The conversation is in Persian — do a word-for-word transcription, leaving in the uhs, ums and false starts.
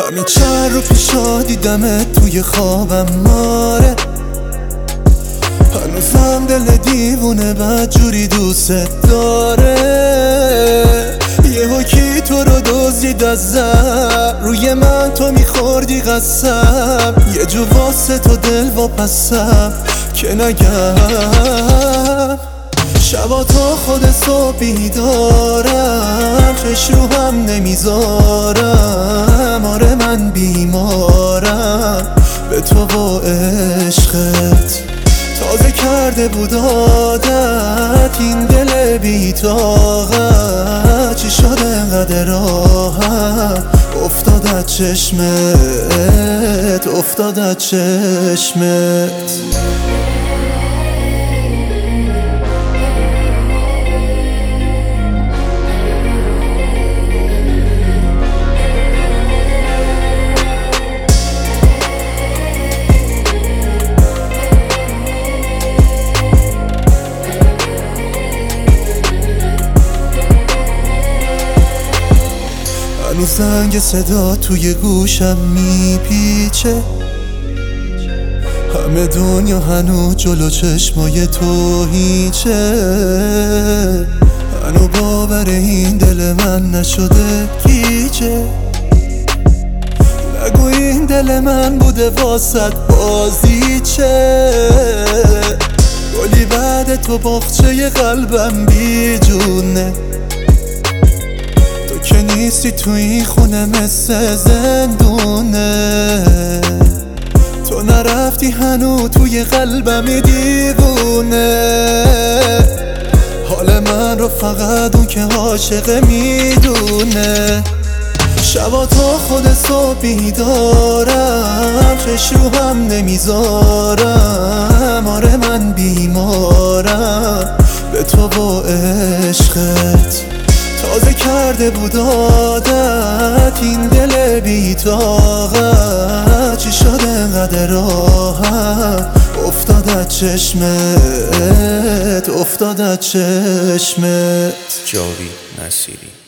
همین چند رو پیشا دیدمت توی خوابم ماره، هنوزم دل دیوونه بدجوری دوست داره. یهو کی تو رو دزدید از زر، روی من تو میخوردی قسم، یه جو واسه تو دل واپسم که نگم. شبا تا خود صبح بیدارم، چش رو هم نمیذارم. آره من بیمارم به تو و عشقت، تازه کرده بود عادت این دل بی‌طاقت. چی شده انقدر راحت افتاد از چشمت، افتاد از چشمت. هنوز زنگ صدا توی گوشم میپیچه، همه دنیا هنوز جلو چشمای تو هیچه. هنو باور این دل من نشده گیجه، نگو این دل من بوده واسط بازیچه. گلی بعد تو باغچه قلبم بی جونه، که نیستی تو این خونه مثل زندونه. تو نرفتی هنو توی قلبم دیوونه، حال من رو فقط اون که عاشق میدونه. شبا تا خود صبح بیدارم، چش رو هم نمیذارم. آره من بیمارم به تو و عشقت، تازه کرده بود عادت این دل بی‌طاقت. چی شده انقدر راحت افتاد از چشمت، افتاد از چشمت. جاوید نصیری.